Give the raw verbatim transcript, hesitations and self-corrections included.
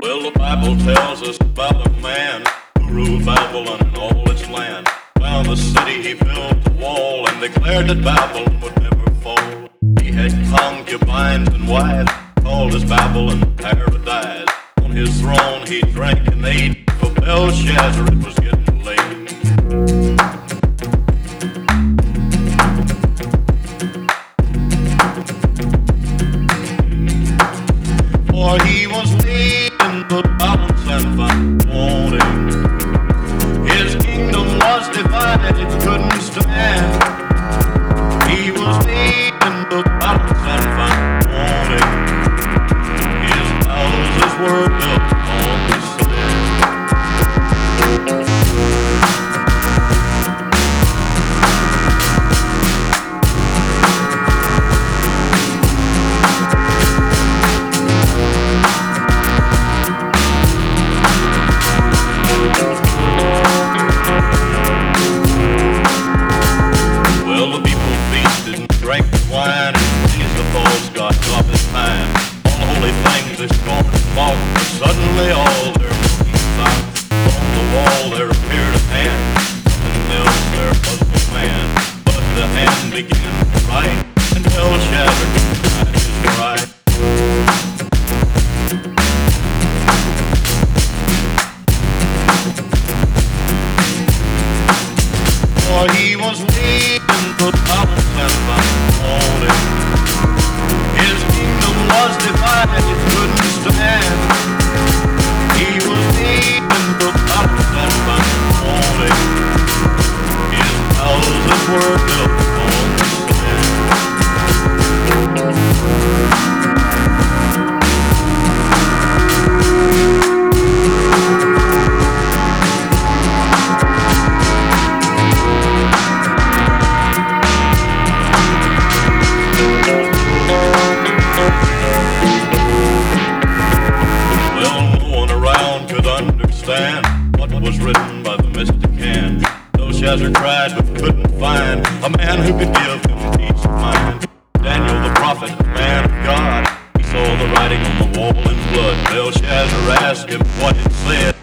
Well, the Bible tells us about a man who ruled Babylon and all its land. Found the city, he built the wall, and declared that Babylon would never fall. He had concubines and wives, called his Babylon paradise. On his throne he drank and ate, for Belshazzar it was getting late. For he was laid in the balance and found wanting. His kingdom was divided, it couldn't stand. He was laid in the balance and found wanting. His houses were built on the sand. Well, the people feasted and drank the wine and praised the false god of his time. All the holy things they scorned and mocked, but suddenly all their motions stopped. On the wall there appeared a hand, nothing else there was but man. But the hand began to write, and Belshazzar denied his right. For he was laid in the balance and found wanting. His kingdom was divided, it couldn't stand. He was laid in the balance and found wanting. His houses were built on the sand. Understand what was written by the mystic hand. Belshazzar tried but couldn't find a man who could give him peace of mind. Daniel the prophet, man of God, he saw the writing on the wall in blood. Belshazzar asked him what it said.